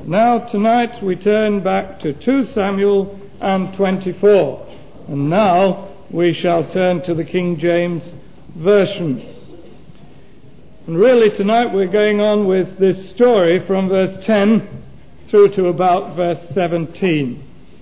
Now, tonight we turn back to 2 Samuel and 24. And now we shall turn to the King James Version. And really tonight we're going on with this story from verse 10 through to about verse 17.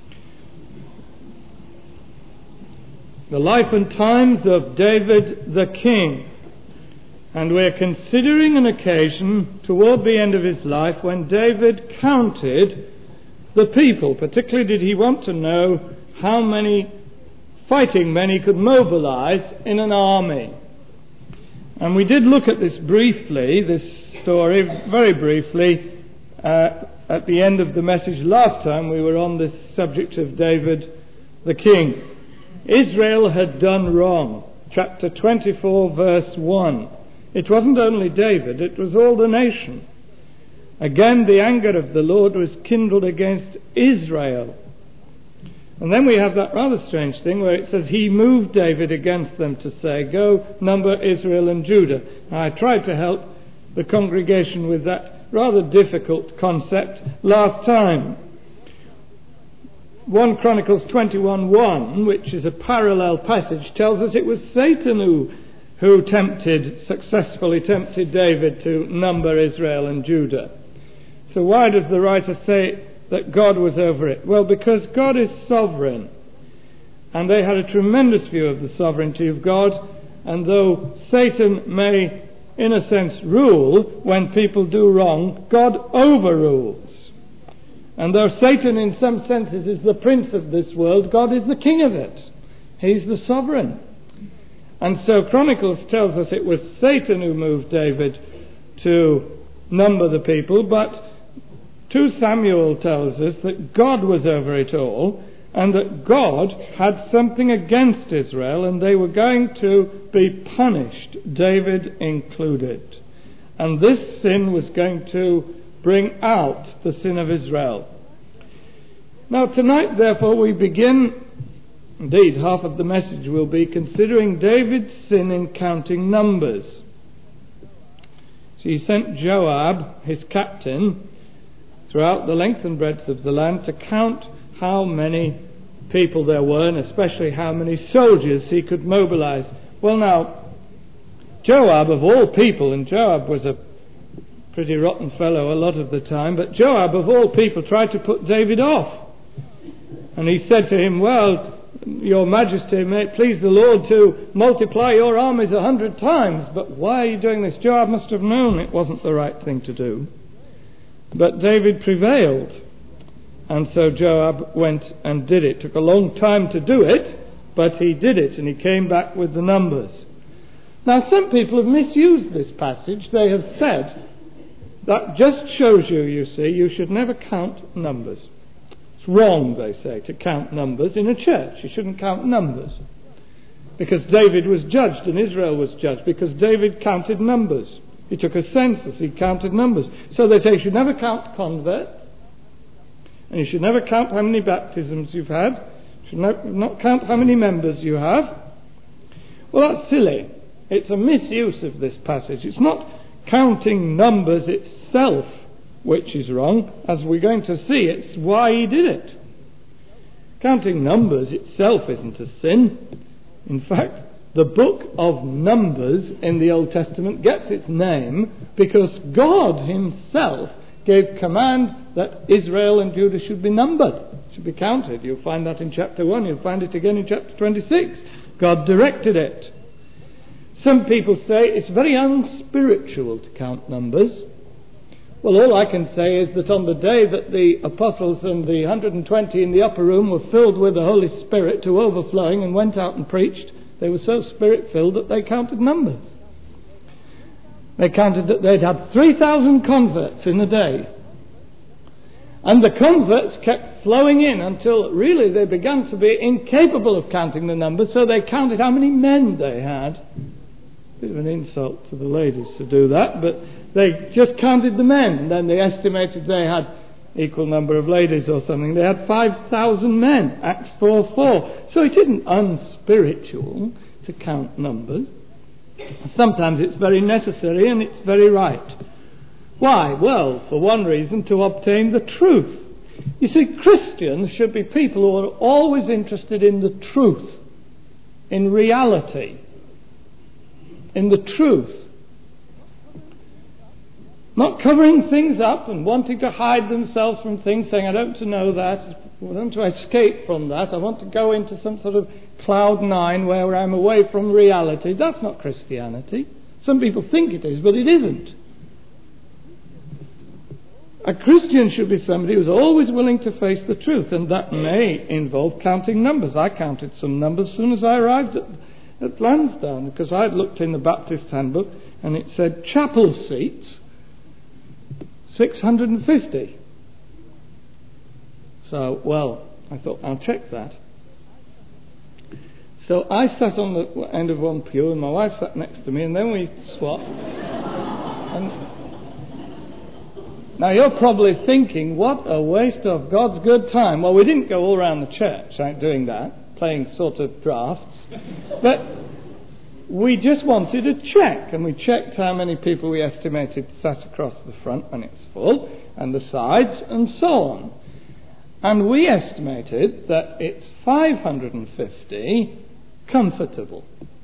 The life and times of David the King. And we're considering an occasion toward the end of his life when David counted the people. Particularly did he want to know how many fighting men he could mobilize in an army. And we did look at this briefly, this story, very briefly, at the end of the message last time we were on this subject of David the King. Israel had done wrong. Chapter 24, verse 1. It wasn't only David, it was all the nation. Again, the anger of the Lord was kindled against Israel. And then we have that rather strange thing where it says he moved David against them to say, go number Israel and Judah. Now, I tried to help the congregation with that rather difficult concept last time. 1 Chronicles 21:1, which is a parallel passage, tells us it was Satan who successfully tempted David to number Israel and Judah. So why does the writer say that God was over it? Well, because God is sovereign. And they had a tremendous view of the sovereignty of God. And though Satan may, in a sense, rule when people do wrong, God overrules. And though Satan, in some senses, is the prince of this world, God is the king of it. He's the sovereign. And so Chronicles tells us it was Satan who moved David to number the people, but 2 Samuel tells us that God was over it all, and that God had something against Israel, and they were going to be punished, David included. And this sin was going to bring out the sin of Israel. Now tonight, therefore, we begin. Indeed, half of the message will be considering David's sin in counting numbers. So he sent Joab, his captain, throughout the length and breadth of the land to count how many people there were, and especially how many soldiers he could mobilize. Well now, Joab of all people, and Joab was a pretty rotten fellow a lot of the time, but Joab of all people tried to put David off. And he said to him, well, Your Majesty, may it please the Lord to multiply your armies 100 times, but why are you doing this? Joab must have known it wasn't the right thing to do. But David prevailed, and so Joab went and did it. It took a long time to do it, but he did it, and he came back with the numbers. Now, some people have misused this passage. They have said that just shows you, you see, you should never count numbers. It's wrong, they say, to count numbers in a church. You shouldn't count numbers. Because David was judged and Israel was judged. Because David counted numbers. He took a census. He counted numbers. So they say you should never count converts. And you should never count how many baptisms you've had. You should not count how many members you have. Well, that's silly. It's a misuse of this passage. It's not counting numbers itself which is wrong. As we're going to see, it's why he did it. Counting numbers itself isn't a sin. In fact, the book of Numbers in the Old Testament gets its name because God himself gave command that Israel and Judah should be numbered, should be counted. You'll find that in chapter 1. You'll find it again in chapter 26. God directed it. Some people say it's very unspiritual to count numbers. Well, all I can say is that on the day that the apostles and the 120 in the upper room were filled with the Holy Spirit to overflowing and went out and preached, they were so spirit-filled that they counted numbers. They counted that they'd had 3,000 converts in a day. And the converts kept flowing in until really they began to be incapable of counting the numbers, so they counted how many men they had. Bit of an insult to the ladies to do that, but they just counted the men, and then they estimated they had equal number of ladies or something. They had 5,000 men, Acts 4:4. So it isn't unspiritual to count numbers. Sometimes it's very necessary and it's very right. Why? Well, for one reason, to obtain the truth. You see, Christians should be people who are always interested in the truth, in reality, in the truth. Not covering things up and wanting to hide themselves from things, saying, I don't want to know that, I want to escape from that, I want to go into some sort of cloud nine where I'm away from reality. That's not Christianity. Some people think it is, but it isn't. A Christian should be somebody who's always willing to face the truth, and that may involve counting numbers. I counted some numbers as soon as I arrived at Lansdowne, because I'd looked in the Baptist handbook and it said chapel seats 650. So, well, I thought I'll check that. So I sat on the end of one pew and my wife sat next to me, and then we swapped. Now you're probably thinking, what a waste of God's good time. Well, we didn't go all around the church doing that, playing sort of drafts. But we just wanted to check, and we checked how many people we estimated sat across the front when it's full, and the sides, and so on. And we estimated that it's 550 comfortable,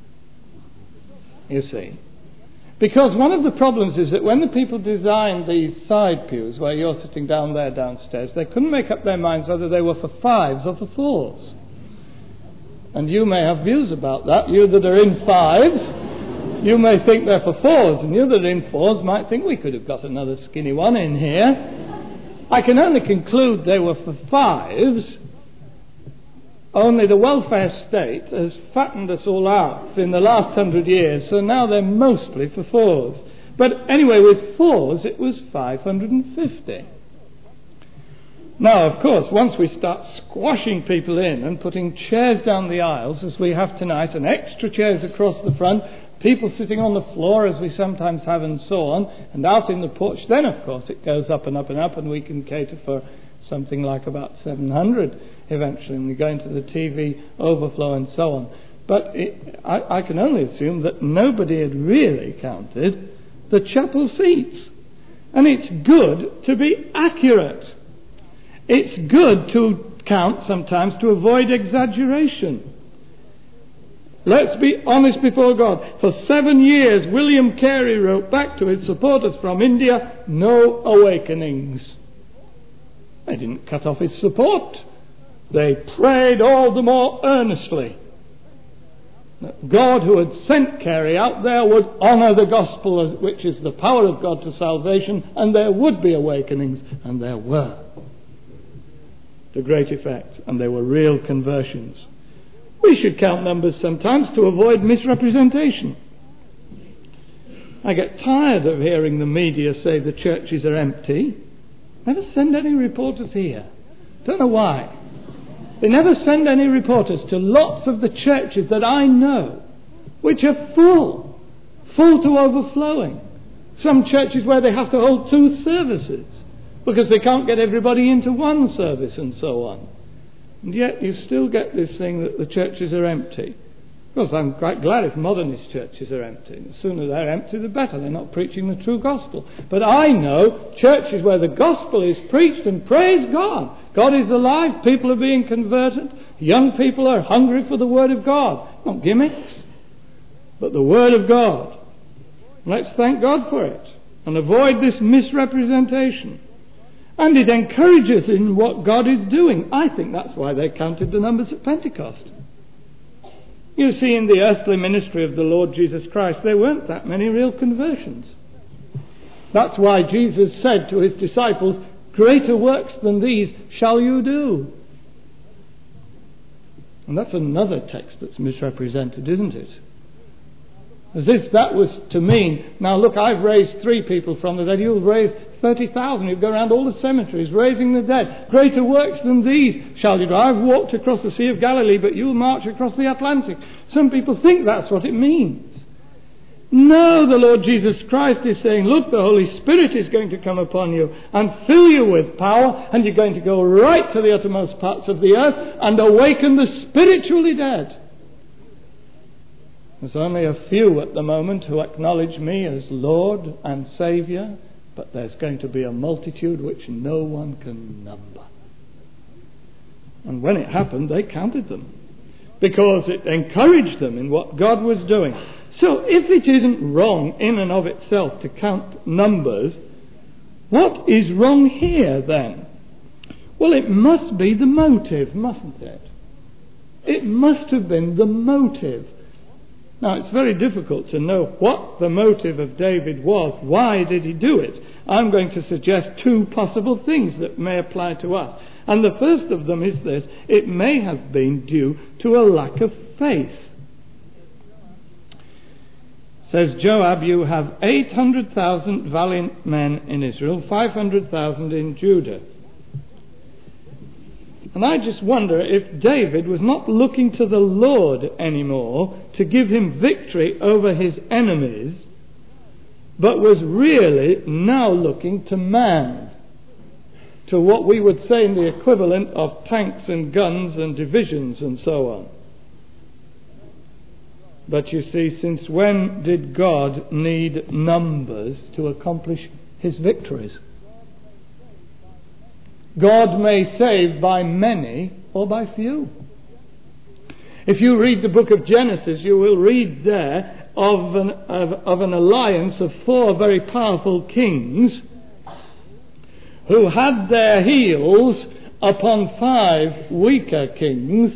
you see. Because one of the problems is that when the people designed these side pews, where you're sitting down there downstairs, they couldn't make up their minds whether they were for 5s or for 4s. And you may have views about that. You that are in 5s, you may think they're for 4s, and you that are in 4s might think we could have got another skinny one in here. I can only conclude they were for 5s. Only the welfare state has fattened us all out in the last 100 years, so now they're mostly for 4s. But anyway, with 4s it was 550. Now, of course, once we start squashing people in and putting chairs down the aisles, as we have tonight, and extra chairs across the front, people sitting on the floor, as we sometimes have, and so on, and out in the porch, then, of course, it goes up and up and up, and we can cater for something like about 700 eventually, and we go into the TV overflow and so on. But I can only assume that nobody had really counted the chapel seats. And it's good to be accurate. It's good to count sometimes to avoid exaggeration. Let's be honest before God. For 7 years, William Carey wrote back to his supporters from India, no awakenings. They didn't cut off his support. They prayed all the more earnestly that God, who had sent Carey out there, would honour the gospel, which is the power of God to salvation, and there would be awakenings, and there were, to great effect, and they were real conversions. We should count numbers sometimes to avoid misrepresentation. I get tired of hearing the media say the churches are empty. Never send any reporters here. Don't know why. They never send any reporters to lots of the churches that I know, which are full to overflowing. Some churches where they have to hold 2 services because they can't get everybody into one service and so on. And yet you still get this thing that the churches are empty. Of course, I'm quite glad if modernist churches are empty. The sooner they're empty, the better. They're not preaching the true gospel. But I know churches where the gospel is preached, and praise God. God is alive. People are being converted. Young people are hungry for the Word of God. Not gimmicks, but the Word of God. Let's thank God for it and avoid this misrepresentation. And it encourages in what God is doing. I think that's why they counted the numbers at Pentecost. You see, in the earthly ministry of the Lord Jesus Christ, there weren't that many real conversions. That's why Jesus said to his disciples, greater works than these shall you do. And that's another text that's misrepresented, isn't it? As if that was to mean, now look, I've raised 3 people from the dead, you'll raise 30,000. You go around all the cemeteries raising the dead. Greater works than these shall you do. I've walked across the Sea of Galilee, but you'll march across the Atlantic. Some people think that's what it means. No, the Lord Jesus Christ is saying, look, the Holy Spirit is going to come upon you and fill you with power, and you're going to go right to the uttermost parts of the earth and awaken the spiritually dead. There's only a few at the moment who acknowledge me as Lord and Saviour, but there's going to be a multitude which no one can number. And when it happened, they counted them, because it encouraged them in what God was doing. So if it isn't wrong in and of itself to count numbers, what is wrong here then? Well, it must be the motive, mustn't it? It must have been the motive. Now, it's very difficult to know what the motive of David was. Why did he do it? I'm going to suggest two possible things that may apply to us. And the first of them is this: it may have been due to a lack of faith. Says Joab, you have 800,000 valiant men in Israel, 500,000 in Judah. And I just wonder if David was not looking to the Lord anymore to give him victory over his enemies, but was really now looking to man, to what we would say in the equivalent of tanks and guns and divisions and so on. But you see, since when did God need numbers to accomplish his victories? God may save by many or by few. If you read the book of Genesis, you will read there of an alliance of 4 very powerful kings who had their heels upon 5 weaker kings.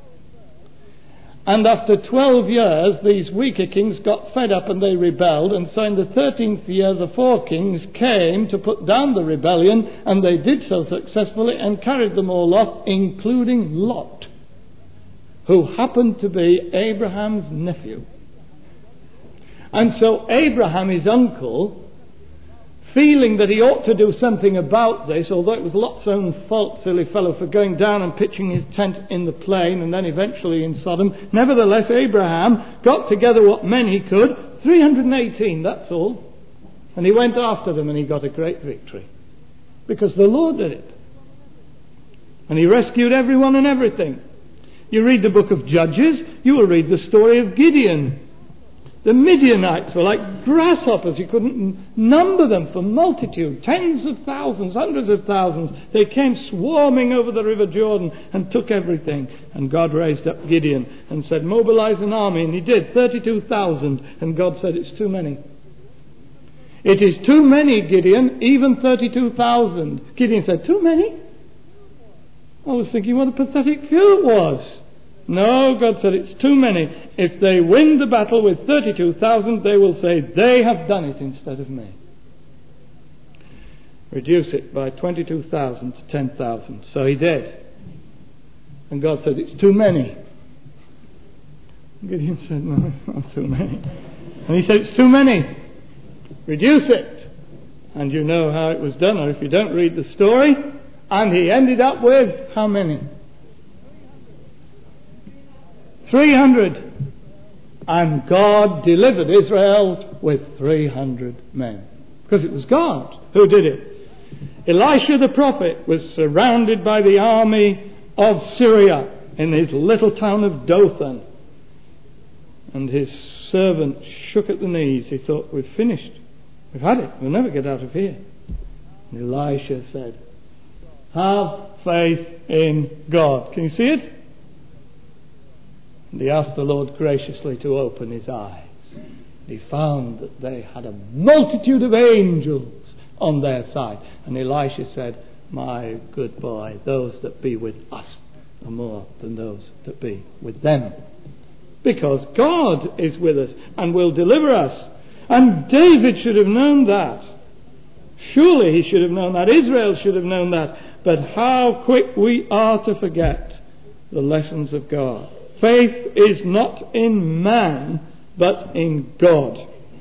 And after 12 years, these weaker kings got fed up and they rebelled. And so in the 13th year, the 4 kings came to put down the rebellion, and they did so successfully and carried them all off, including Lot, who happened to be Abraham's nephew. And so Abraham, his uncle, feeling that he ought to do something about this, although it was Lot's own fault, silly fellow, for going down and pitching his tent in the plain and then eventually in Sodom, nevertheless Abraham got together what men he could, 318, that's all, and he went after them and he got a great victory, because the Lord did it, and he rescued everyone and everything. You read the book of Judges, you will read the story of Gideon. The Midianites were like grasshoppers. You couldn't number them for multitude. Tens of thousands, hundreds of thousands. They came swarming over the river Jordan and took everything. And God raised up Gideon and said, mobilize an army. And he did, 32,000. And God said, it's too many. It is too many, Gideon, even 32,000. Gideon said, too many? I was thinking what a pathetic few it was. No, God said, it's too many. If they win the battle with 32,000, they will say, they have done it instead of me. Reduce it by 22,000 to 10,000. So he did. And God said, it's too many. Gideon said, no, it's not too many. And he said, it's too many. Reduce it. And you know how it was done, or if you don't read the story. And he ended up with how many? 300. And God delivered Israel with 300 men. Because it was God who did it. Elisha the prophet was surrounded by the army of Syria in his little town of Dothan. And his servant shook at the knees. He thought, we've finished. We've had it. We'll never get out of here. And Elisha said, have faith in God. Can you see it? And he asked the Lord graciously to open his eyes. He found that they had a multitude of angels on their side. And Elisha said, my good boy, those that be with us are more than those that be with them. Because God is with us and will deliver us. And David should have known that. Surely he should have known that. Israel should have known that. But how quick we are to forget the lessons of God. Faith is not in man, but in God.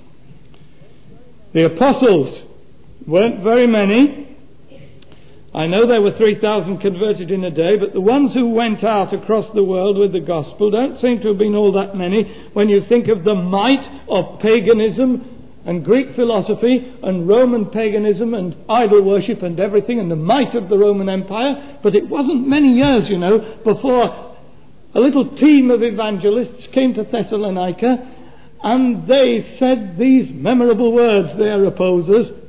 The apostles weren't very many. I know there were 3,000 converted in a day, but the ones who went out across the world with the gospel don't seem to have been all that many when you think of the might of paganism and Greek philosophy and Roman paganism and idol worship and everything, and the might of the Roman Empire. But it wasn't many years, before a little team of evangelists came to Thessalonica, and they said these memorable words, their opposers,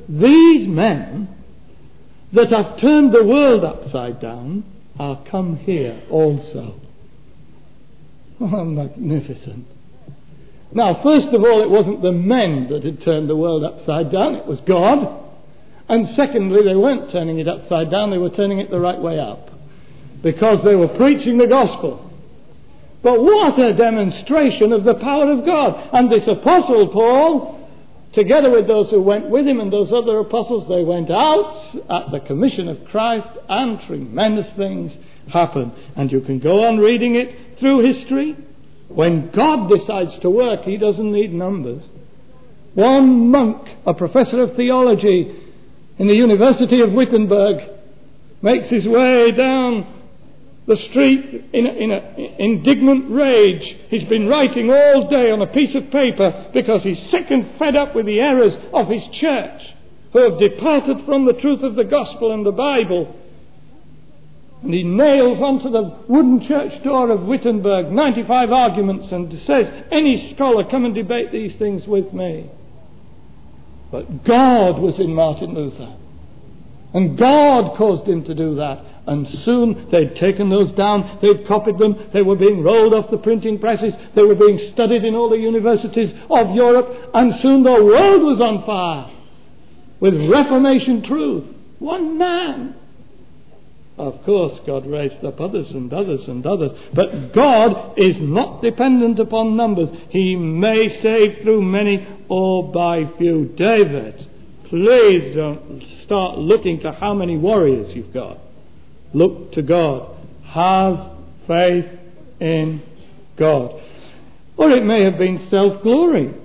these men that have turned the world upside down are come here also. Oh, magnificent. Now, first of all, it wasn't the men that had turned the world upside down, it was God. And secondly, they weren't turning it upside down, they were turning it the right way up, because they were preaching the gospel. But what a demonstration of the power of God. And this Apostle Paul, together with those who went with him and those other apostles, they went out at the commission of Christ, and tremendous things happened. And you can go on reading it through history. When God decides to work, he doesn't need numbers. One monk, a professor of theology in the University of Wittenberg, makes his way down the street in an indignant rage. He's been writing all day on a piece of paper because he's sick and fed up with the errors of his church, who have departed from the truth of the gospel and the Bible. And he nails onto the wooden church door of Wittenberg 95 arguments and says, any scholar, come and debate these things with me. But God was in Martin Luther. And God caused him to do that. And soon they'd taken those down, they'd copied them, they were being rolled off the printing presses, they were being studied in all the universities of Europe, and soon the world was on fire with Reformation truth. One man. Of course, God raised up others and others and others. But God is not dependent upon numbers. He may save through many or by few. David, please don't start looking to how many warriors you've got. Look to God. Have faith in God. Or it may have been self-glory.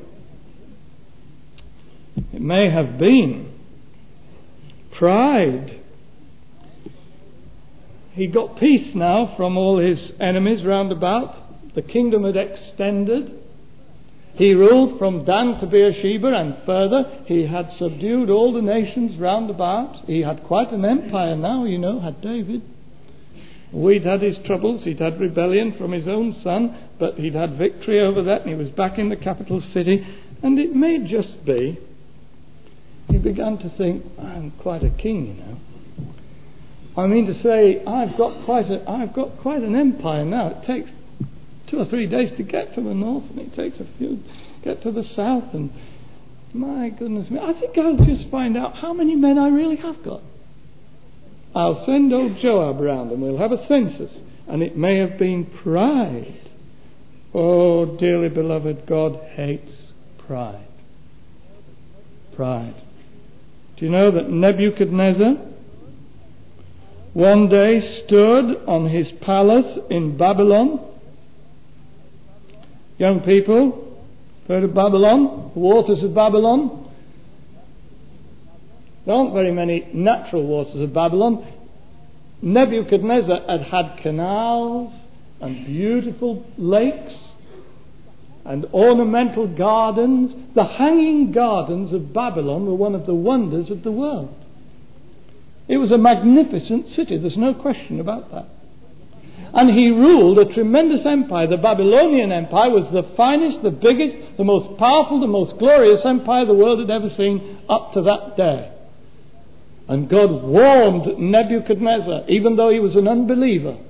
It may have been pride. He got peace now from all his enemies round about. The kingdom had extended. He ruled from Dan to Beersheba and further. He had subdued all the nations round about. He had quite an empire now, had David. We'd had his troubles. He'd had rebellion from his own son, but he'd had victory over that, and he was back in the capital city. And it may just be, he began to think, I'm quite a king, I mean to say, I've got quite an empire now. It takes 2 or 3 days to get to the north, and it takes a few to get to the south, and my goodness me, I think I'll just find out how many men I really have got. I'll send old Joab round and we'll have a census. And it may have been pride. Oh, dearly beloved, God hates pride. Pride. Do you know that Nebuchadnezzar one day stood on his palace in Babylon? Young people, heard of Babylon? The waters of Babylon? There aren't very many natural waters of Babylon. Nebuchadnezzar had canals and beautiful lakes and ornamental gardens. The hanging gardens of Babylon were one of the wonders of the world. It was a magnificent city, there's no question about that. And he ruled a tremendous empire. The Babylonian Empire was the finest, the biggest, the most powerful, the most glorious empire the world had ever seen up to that day. And God warned Nebuchadnezzar, even though he was an unbeliever,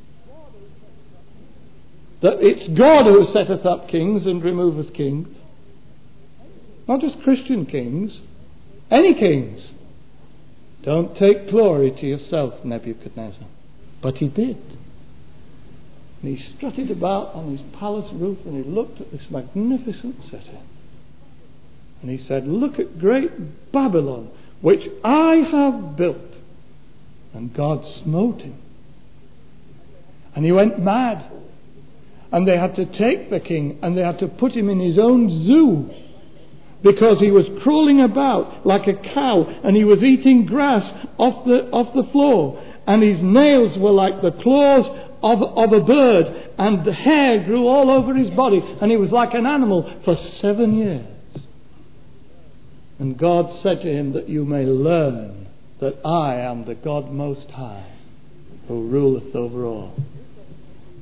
that it's God who setteth up kings and removeth kings. Not just Christian kings, any kings. Don't take glory to yourself, Nebuchadnezzar. But he did. And he strutted about on his palace roof and he looked at this magnificent city. And he said, look at great Babylon, which I have built. And God smote him. And he went mad. And they had to take the king and they had to put him in his own zoo, because he was crawling about like a cow and he was eating grass off the floor, and his nails were like the claws of a bird, and the hair grew all over his body, and he was like an animal for 7 years. And God said to him, that you may learn that I am the God Most High, who ruleth over all.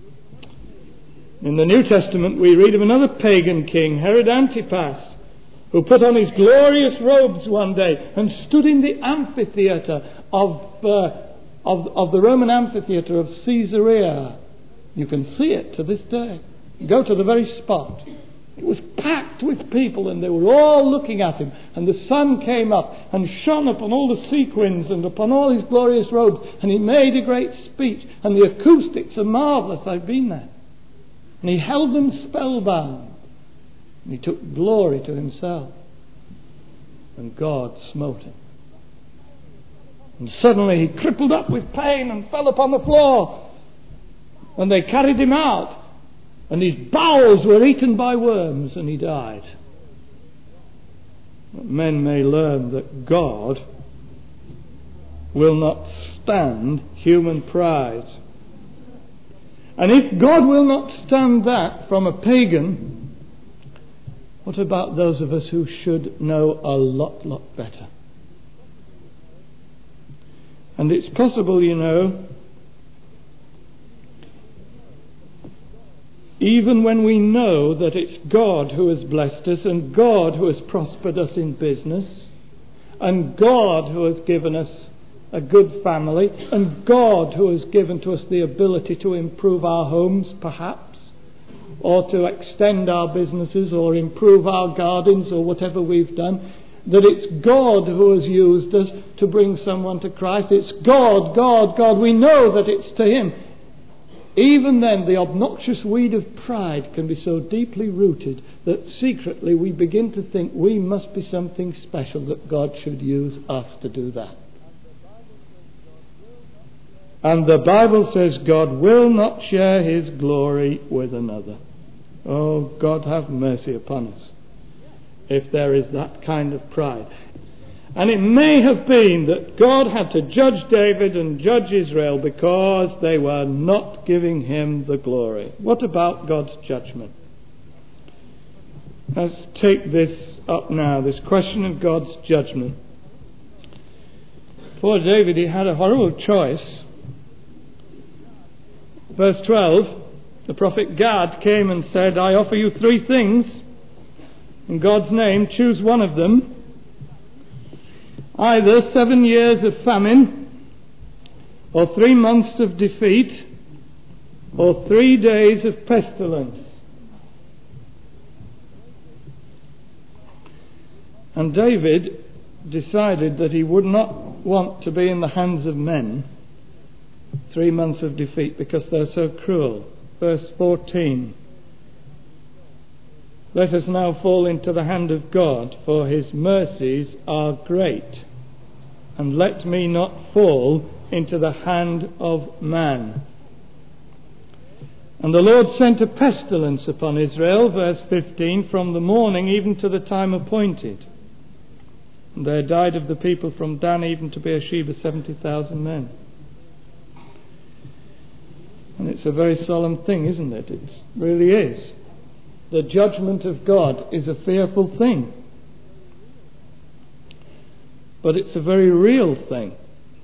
In the New Testament we read of another pagan king, Herod Antipas, who put on his glorious robes one day and stood in the amphitheatre of the Roman amphitheatre of Caesarea. You can see it to this day. You go to the very spot. It was packed with people, and they were all looking at him. And the sun came up and shone upon all the sequins and upon all his glorious robes. And he made a great speech. And the acoustics are marvellous. I've been there. And he held them spellbound. And he took glory to himself. And God smote him. And suddenly he crippled up with pain and fell upon the floor. And they carried him out. And his bowels were eaten by worms, and he died. But men may learn that God will not stand human pride. And if God will not stand that from a pagan, what about those of us who should know a lot better? And it's possible, you know, even when we know that it's God who has blessed us and God who has prospered us in business and God who has given us a good family and God who has given to us the ability to improve our homes perhaps, or to extend our businesses or improve our gardens or whatever we've done, that it's God who has used us to bring someone to Christ. It's God. We know that it's to Him. Even then, the obnoxious weed of pride can be so deeply rooted that secretly we begin to think we must be something special, that God should use us to do that. And the Bible says God will not share His glory with another. Oh, God have mercy upon us if there is that kind of pride. And it may have been that God had to judge David and judge Israel because they were not giving Him the glory. What about God's judgment? Let's take this up now, this question of God's judgment. Poor David, he had a horrible choice. Verse 12, the prophet Gad came and said, I offer you 3 things. In God's name, choose one of them. Either 7 years of famine, or 3 months of defeat, or 3 days of pestilence. And David decided that he would not want to be in the hands of men 3 months of defeat, because they're so cruel. Verse 14. Let us now fall into the hand of God, for His mercies are great. And let me not fall into the hand of man. And the Lord sent a pestilence upon Israel, verse 15, from the morning even to the time appointed. And there died of the people from Dan even to Beersheba 70,000 men. And it's a very solemn thing, isn't it? It really is. The judgment of God is a fearful thing. But it's a very real thing.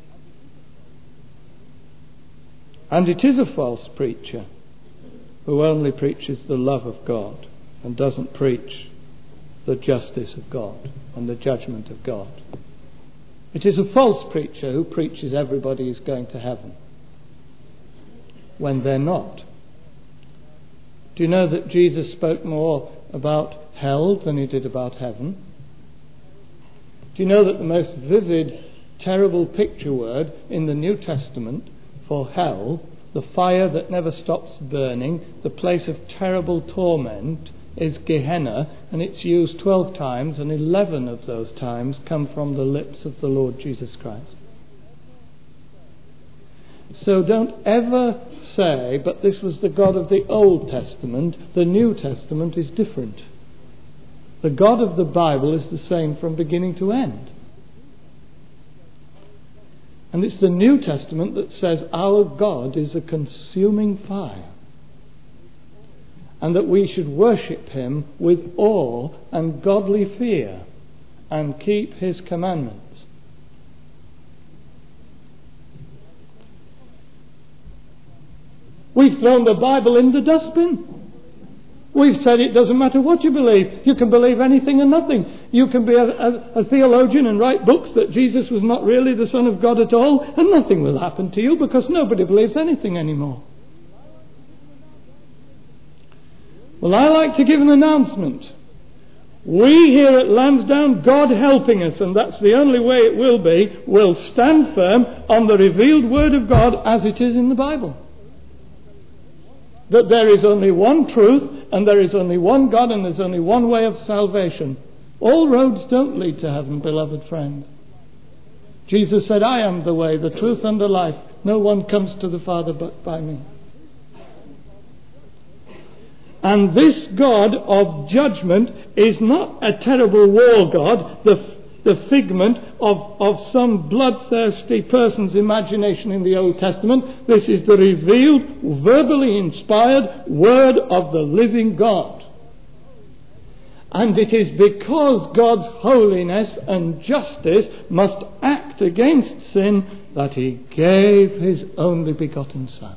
And it is a false preacher who only preaches the love of God and doesn't preach the justice of God and the judgment of God. It is a false preacher who preaches everybody is going to heaven when they're not. Do you know that Jesus spoke more about hell than He did about heaven? Do you know that the most vivid, terrible picture word in the New Testament for hell, the fire that never stops burning, the place of terrible torment, is Gehenna, and it's used 12 times, and 11 of those times come from the lips of the Lord Jesus Christ. So don't ever say, but this was the God of the Old Testament. The New Testament is different. The God of the Bible is the same from beginning to end. And it's the New Testament that says our God is a consuming fire, and that we should worship Him with awe and godly fear and keep His commandments. We've thrown the Bible in the dustbin. We've said it doesn't matter what you believe. You can believe anything and nothing. You can be a theologian and write books that Jesus was not really the Son of God at all, and nothing will happen to you because nobody believes anything anymore. Well, I like to give an announcement. We here at Lansdowne, God helping us, and that's the only way it will be, will stand firm on the revealed Word of God as it is in the Bible. That there is only one truth, and there is only one God, and there's only one way of salvation. All roads don't lead to heaven, beloved friend. Jesus said, I am the way, the truth, and the life. No one comes to the Father but by me. And this God of judgment is not a terrible war God, the figment of some bloodthirsty person's imagination in the Old Testament. This is the revealed, verbally inspired Word of the living God. And it is because God's holiness and justice must act against sin that He gave His only begotten Son.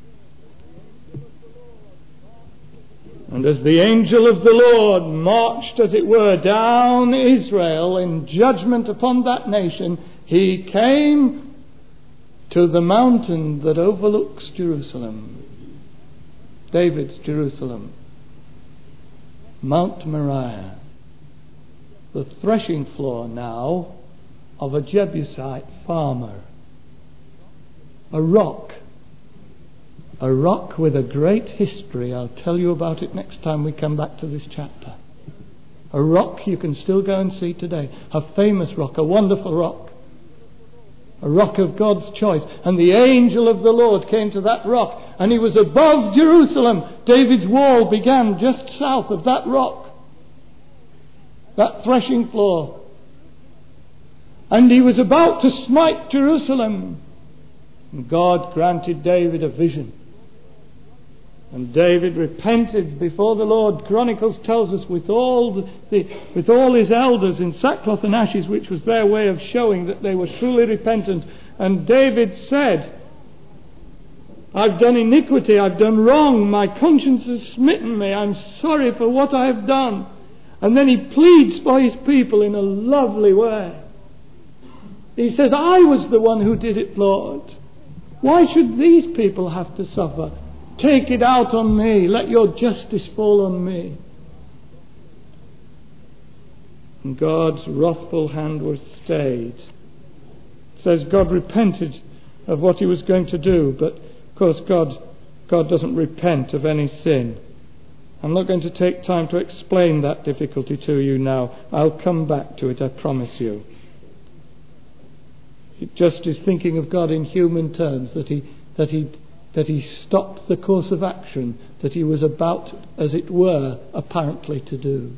And as the angel of the Lord marched, as it were, down Israel in judgment upon that nation, He came to the mountain that overlooks Jerusalem, David's Jerusalem, Mount Moriah, the threshing floor now of a Jebusite farmer, a rock with a great history. I'll tell you about it next time we come back to this chapter. A rock you can still go and see today. A famous rock, a wonderful rock. A rock of God's choice. And the angel of the Lord came to that rock, and he was above Jerusalem. David's wall began just south of that rock, that threshing floor. And he was about to smite Jerusalem. And God granted David a vision. And David repented before the Lord. Chronicles tells us with all his elders in sackcloth and ashes, which was their way of showing that they were truly repentant. And David said, I've done iniquity, I've done wrong, my conscience has smitten me, I'm sorry for what I have done. And then he pleads for his people in a lovely way. He says, I was the one who did it, Lord. Why should these people have to suffer? Take it out on me. Let your justice fall on me. And God's wrathful hand was stayed. It says God repented of what He was going to do, but of course God doesn't repent of any sin. I'm not going to take time to explain that difficulty to you now. I'll come back to it, I promise you. It just is thinking of God in human terms, that he stopped the course of action that he was about, as it were, apparently to do.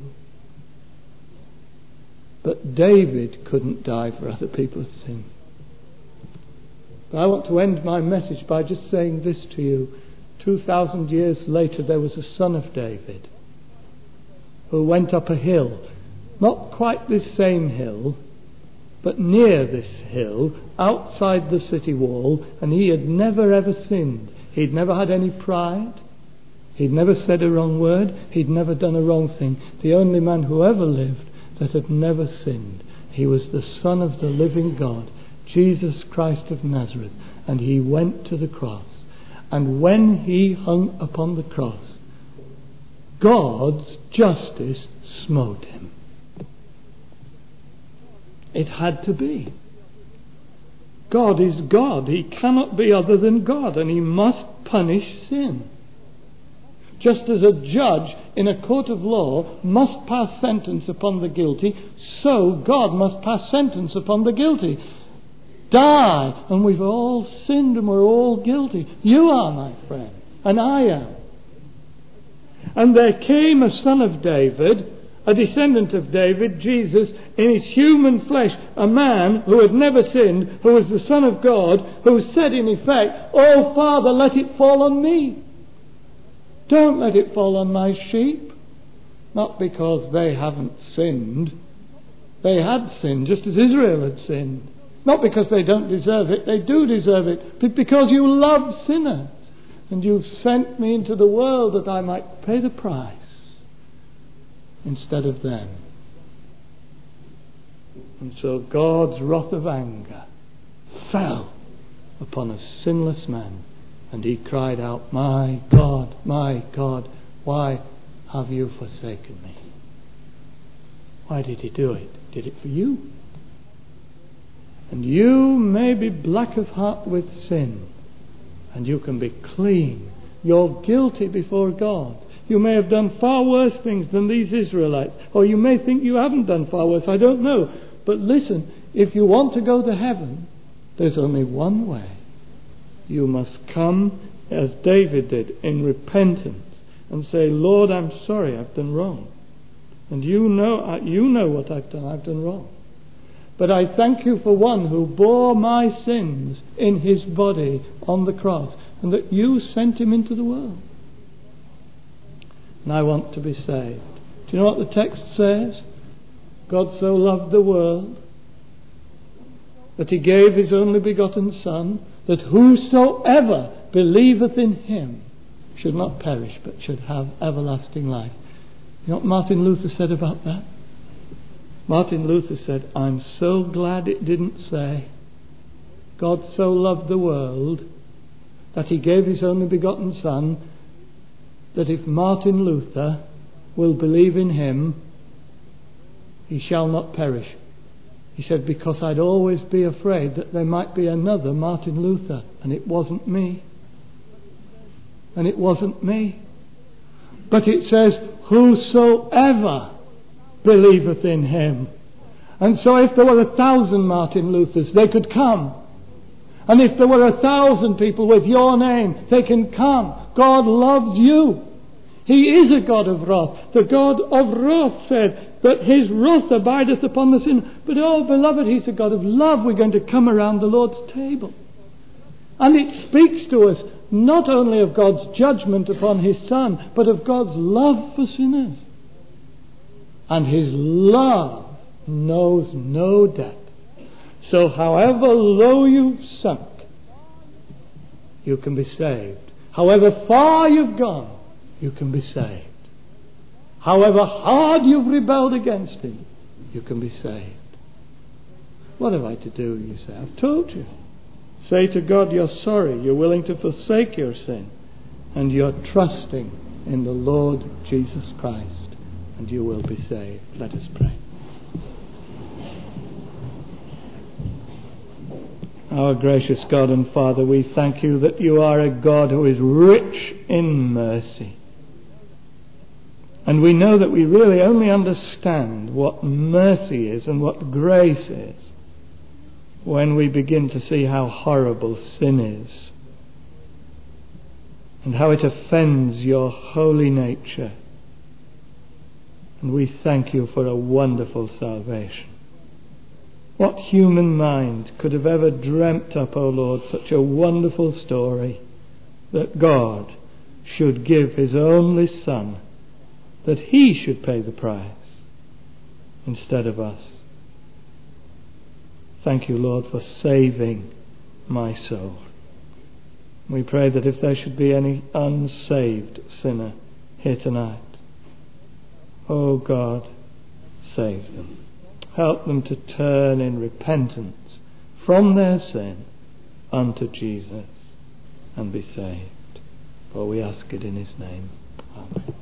But David couldn't die for other people's sin. But I want to end my message by just saying this to you. 2,000 years later, there was a son of David who went up a hill, not quite this same hill, but near this hill, outside the city wall, and he had never ever sinned. He'd never had any pride. He'd never said a wrong word. He'd never done a wrong thing. The only man who ever lived that had never sinned. He was the Son of the living God, Jesus Christ of Nazareth, and he went to the cross. And when he hung upon the cross, God's justice smote him. It had to be. God is God. He cannot be other than God, and he must punish sin. Just as a judge in a court of law must pass sentence upon the guilty, so God must pass sentence upon the guilty. Die, and we've all sinned and we're all guilty. You are, my friend, and I am. And there came a son of David, a descendant of David, Jesus, in his human flesh, a man who had never sinned, who was the Son of God, who said in effect, "Oh Father, let it fall on me. Don't let it fall on my sheep." Not because they haven't sinned. They had sinned, just as Israel had sinned. Not because they don't deserve it, they do deserve it, but because you love sinners, and you've sent me into the world that I might pay the price. instead of them. And so God's wrath of anger fell upon a sinless man, and he cried out, my God, why have you forsaken me? Why did he do it? He did it for you. And you may be black of heart with sin, and you can be clean. You're guilty before God. You may have done far worse things than these Israelites, or you may think you haven't done far worse, I don't know. But listen, if you want to go to heaven, there's only one way. You must come as David did, in repentance, and say, Lord, I'm sorry, I've done wrong. And you know what I've done wrong. But I thank you for one who bore my sins in his body on the cross, and that you sent him into the world. And I want to be saved. Do you know what the text says? God so loved the world that he gave his only begotten Son, that whosoever believeth in him should not perish, but should have everlasting life. You know what Martin Luther said about that? Martin Luther said, I'm so glad it didn't say, God so loved the world that he gave his only begotten Son, that if Martin Luther will believe in him, he shall not perish. He said, because I'd always be afraid that there might be another Martin Luther, and it wasn't me. And it wasn't me. But it says, whosoever believeth in him. And so if there were 1,000 Martin Luthers, they could come. And if there were 1,000 people with your name, they can come. God loves you. He is a God of wrath. The God of wrath said that his wrath abideth upon the sinner. But oh, beloved, he's a God of love. We're going to come around the Lord's table. And it speaks to us not only of God's judgment upon his Son, but of God's love for sinners. And his love knows no debt. So however low you've sunk, you can be saved. However far you've gone, you can be saved. However hard you've rebelled against him, you can be saved. What have I to do, you say? I've told you. Say to God you're sorry, you're willing to forsake your sin, and you're trusting in the Lord Jesus Christ, and you will be saved. Let us pray. Our gracious God and Father, we thank you that you are a God who is rich in mercy. And we know that we really only understand what mercy is and what grace is when we begin to see how horrible sin is and how it offends your holy nature. And we thank you for a wonderful salvation. What human mind could have ever dreamt up, O Lord, such a wonderful story that God should give his only Son, that he should pay the price instead of us. Thank you, Lord, for saving my soul. We pray that if there should be any unsaved sinner here tonight, oh God, save them. Help them to turn in repentance from their sin unto Jesus and be saved. For we ask it in his name. Amen.